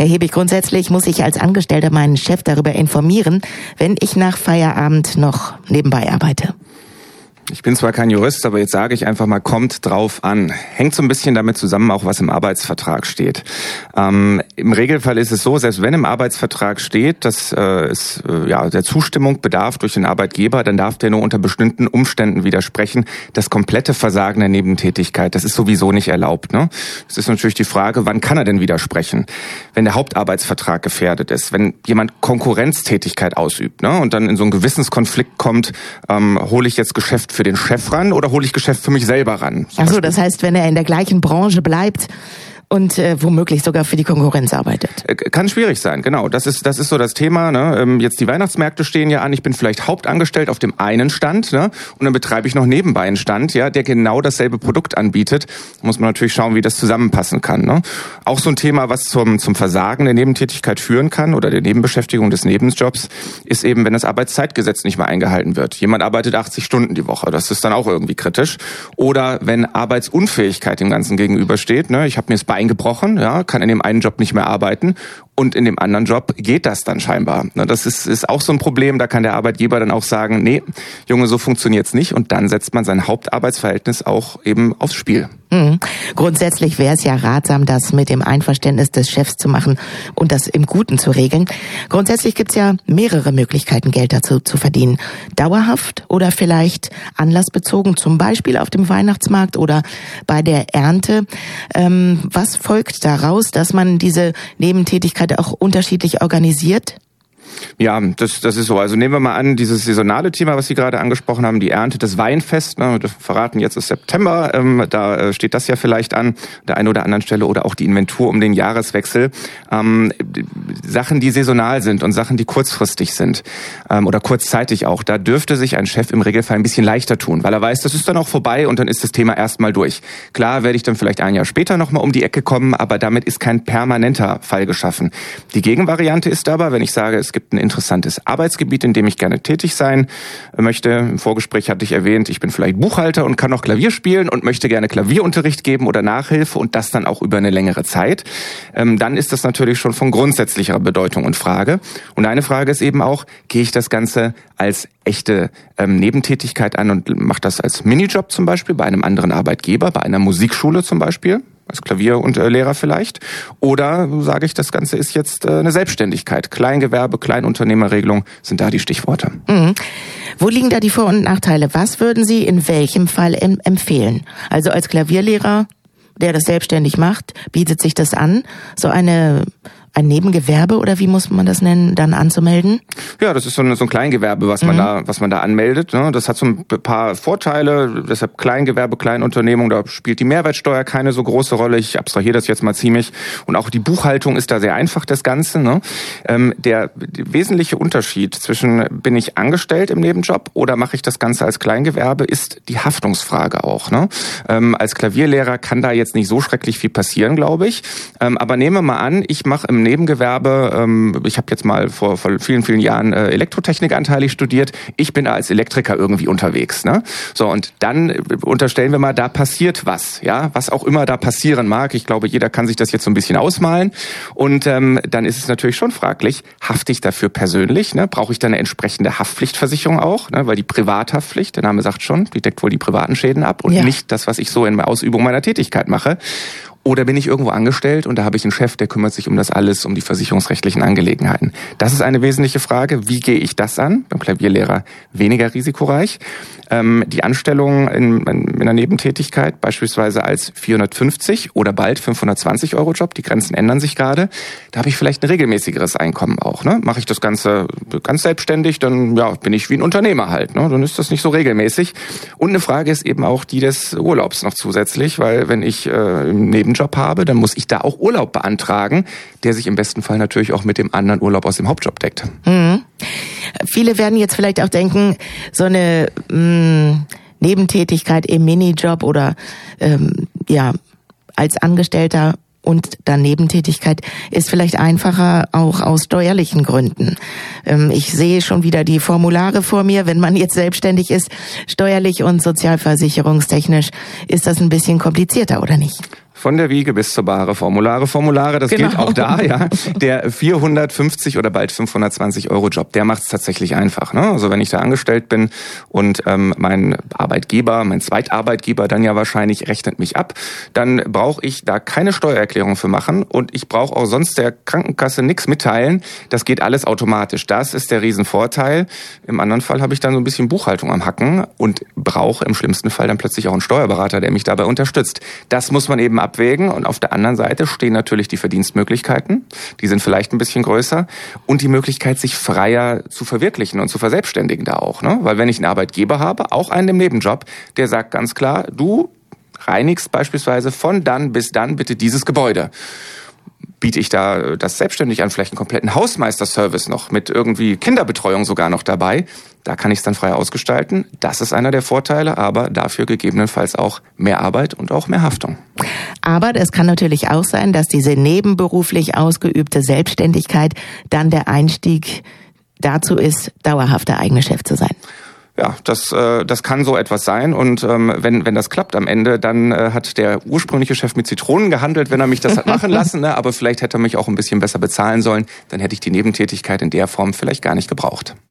Herr Hebig, grundsätzlich muss ich als Angestellter meinen Chef darüber informieren, wenn ich nach Feierabend noch nebenbei arbeite. Ich bin zwar kein Jurist, aber jetzt sage ich einfach mal, kommt drauf an. Hängt so ein bisschen damit zusammen, auch was im Arbeitsvertrag steht. Im Regelfall ist es so, selbst wenn im Arbeitsvertrag steht, dass es der Zustimmung bedarf durch den Arbeitgeber, dann darf der nur unter bestimmten Umständen widersprechen. Das komplette Versagen der Nebentätigkeit, das ist sowieso nicht erlaubt. Ne? Es ist natürlich die Frage, wann kann er denn widersprechen? Wenn der Hauptarbeitsvertrag gefährdet ist, wenn jemand Konkurrenztätigkeit ausübt, ne? Und dann in so einen Gewissenskonflikt kommt, hole ich jetzt Geschäft für den Chef ran oder hole ich Geschäft für mich selber ran? Ach so, das heißt, wenn er in der gleichen Branche bleibt und womöglich sogar für die Konkurrenz arbeitet. Kann schwierig sein, genau. Das ist so das Thema. Ne? Jetzt die Weihnachtsmärkte stehen ja an. Ich bin vielleicht hauptangestellt auf dem einen Stand, ne? Und dann betreibe ich noch nebenbei einen Stand, ja, der genau dasselbe Produkt anbietet. Da muss man natürlich schauen, wie das zusammenpassen kann. Ne? Auch so ein Thema, was zum Versagen der Nebentätigkeit führen kann oder der Nebenbeschäftigung des Nebenjobs, ist eben, wenn das Arbeitszeitgesetz nicht mehr eingehalten wird. Jemand arbeitet 80 Stunden die Woche. Das ist dann auch irgendwie kritisch. Oder wenn Arbeitsunfähigkeit dem Ganzen gegenübersteht. Ne? Ich habe mir das Bein gebrochen, ja, kann in dem einen Job nicht mehr arbeiten und in dem anderen Job geht das dann scheinbar. Das ist auch so ein Problem, da kann der Arbeitgeber dann auch sagen, nee, Junge, so funktioniert's nicht und dann setzt man sein Hauptarbeitsverhältnis auch eben aufs Spiel. Grundsätzlich wäre es ja ratsam, das mit dem Einverständnis des Chefs zu machen und das im Guten zu regeln. Grundsätzlich gibt's ja mehrere Möglichkeiten, Geld dazu zu verdienen. Dauerhaft oder vielleicht anlassbezogen, zum Beispiel auf dem Weihnachtsmarkt oder bei der Ernte. Was folgt daraus, dass man diese Nebentätigkeit auch unterschiedlich organisiert? Ja, das ist so. Also nehmen wir mal an, dieses saisonale Thema, was Sie gerade angesprochen haben, die Ernte, das Weinfest, ne, wir verraten, jetzt ist September, da steht das ja vielleicht an der einen oder anderen Stelle oder auch die Inventur um den Jahreswechsel. Sachen, die saisonal sind und Sachen, die kurzfristig sind oder kurzzeitig auch, da dürfte sich ein Chef im Regelfall ein bisschen leichter tun, weil er weiß, das ist dann auch vorbei und dann ist das Thema erstmal durch. Klar werde ich dann vielleicht ein Jahr später nochmal um die Ecke kommen, aber damit ist kein permanenter Fall geschaffen. Die Gegenvariante ist aber, wenn ich sage, es gibt ein interessantes Arbeitsgebiet, in dem ich gerne tätig sein möchte. Im Vorgespräch hatte ich erwähnt, ich bin vielleicht Buchhalter und kann noch Klavier spielen und möchte gerne Klavierunterricht geben oder Nachhilfe und das dann auch über eine längere Zeit. Dann ist das natürlich schon von grundsätzlicher Bedeutung und Frage. Und eine Frage ist eben auch, gehe ich das Ganze als echte Nebentätigkeit an und mache das als Minijob zum Beispiel bei einem anderen Arbeitgeber, bei einer Musikschule zum Beispiel? Als Klavier- und Lehrer vielleicht. Oder sage ich, das Ganze ist jetzt eine Selbstständigkeit. Kleingewerbe, Kleinunternehmerregelung sind da die Stichworte. Wo liegen da die Vor- und Nachteile? Was würden Sie in welchem Fall empfehlen? Also als Klavierlehrer, der das selbstständig macht, bietet sich das an, so ein Nebengewerbe oder wie muss man das nennen, dann anzumelden? Ja, das ist so ein Kleingewerbe, was man da anmeldet. Ne? Das hat so ein paar Vorteile, deshalb Kleingewerbe, Kleinunternehmung, da spielt die Mehrwertsteuer keine so große Rolle. Ich abstrahiere das jetzt mal ziemlich. Und auch die Buchhaltung ist da sehr einfach, das Ganze. Ne? Der wesentliche Unterschied zwischen, bin ich angestellt im Nebenjob oder mache ich das Ganze als Kleingewerbe, ist die Haftungsfrage auch. Ne? Als Klavierlehrer kann da jetzt nicht so schrecklich viel passieren, glaube ich. Aber nehmen wir mal an, ich mache im Nebengewerbe, ich habe jetzt mal vor vielen, vielen Jahren Elektrotechnik anteilig studiert, ich bin als Elektriker irgendwie unterwegs. Ne? So, und dann unterstellen wir mal, da passiert was, ja, was auch immer da passieren mag. Ich glaube, jeder kann sich das jetzt so ein bisschen ausmalen. Und dann ist es natürlich schon fraglich, hafte ich dafür persönlich? Ne? Brauche ich dann eine entsprechende Haftpflichtversicherung auch? Ne? Weil die Privathaftpflicht, der Name sagt schon, die deckt wohl die privaten Schäden ab und nicht das, was ich so in der Ausübung meiner Tätigkeit mache. Oder bin ich irgendwo angestellt und da habe ich einen Chef, der kümmert sich um das alles, um die versicherungsrechtlichen Angelegenheiten. Das ist eine wesentliche Frage. Wie gehe ich das an? Beim Klavierlehrer weniger risikoreich. Die Anstellung in einer Nebentätigkeit, beispielsweise als 450 oder bald 520 Euro Job, die Grenzen ändern sich gerade, da habe ich vielleicht ein regelmäßigeres Einkommen auch. Ne? Mache ich das Ganze ganz selbstständig, dann bin ich wie ein Unternehmer halt. Ne? Dann ist das nicht so regelmäßig. Und eine Frage ist eben auch die des Urlaubs noch zusätzlich, weil wenn ich einen Nebenjob habe, dann muss ich da auch Urlaub beantragen, der sich im besten Fall natürlich auch mit dem anderen Urlaub aus dem Hauptjob deckt. Viele werden jetzt vielleicht auch denken, so eine Nebentätigkeit im Minijob oder als Angestellter und dann Nebentätigkeit ist vielleicht einfacher auch aus steuerlichen Gründen. Ich sehe schon wieder die Formulare vor mir, wenn man jetzt selbstständig ist, steuerlich und sozialversicherungstechnisch ist das ein bisschen komplizierter, oder nicht? Von der Wiege bis zur Bahre. Formulare, das gilt auch da, ja. Der 450 oder bald 520 € Job, der macht es tatsächlich einfach. Ne? Also wenn ich da angestellt bin und mein Zweitarbeitgeber dann ja wahrscheinlich rechnet mich ab, dann brauche ich da keine Steuererklärung für machen und ich brauche auch sonst der Krankenkasse nichts mitteilen. Das geht alles automatisch. Das ist der Riesenvorteil. Im anderen Fall habe ich dann so ein bisschen Buchhaltung am Hacken und brauche im schlimmsten Fall dann plötzlich auch einen Steuerberater, der mich dabei unterstützt. Das muss man eben abwägen und auf der anderen Seite stehen natürlich die Verdienstmöglichkeiten. Die sind vielleicht ein bisschen größer und die Möglichkeit, sich freier zu verwirklichen und zu verselbstständigen da auch. Ne? Weil wenn ich einen Arbeitgeber habe, auch einen im Nebenjob, der sagt ganz klar, du reinigst beispielsweise von dann bis dann bitte dieses Gebäude. Biete ich da das selbstständig an, vielleicht einen kompletten Hausmeisterservice noch mit irgendwie Kinderbetreuung sogar noch dabei. Da kann ich es dann frei ausgestalten. Das ist einer der Vorteile, aber dafür gegebenenfalls auch mehr Arbeit und auch mehr Haftung. Aber es kann natürlich auch sein, dass diese nebenberuflich ausgeübte Selbstständigkeit dann der Einstieg dazu ist, dauerhaft der eigene Chef zu sein. Ja, das kann so etwas sein und wenn das klappt am Ende, dann hat der ursprüngliche Chef mit Zitronen gehandelt, wenn er mich das hat machen lassen, ne? Aber vielleicht hätte er mich auch ein bisschen besser bezahlen sollen, dann hätte ich die Nebentätigkeit in der Form vielleicht gar nicht gebraucht.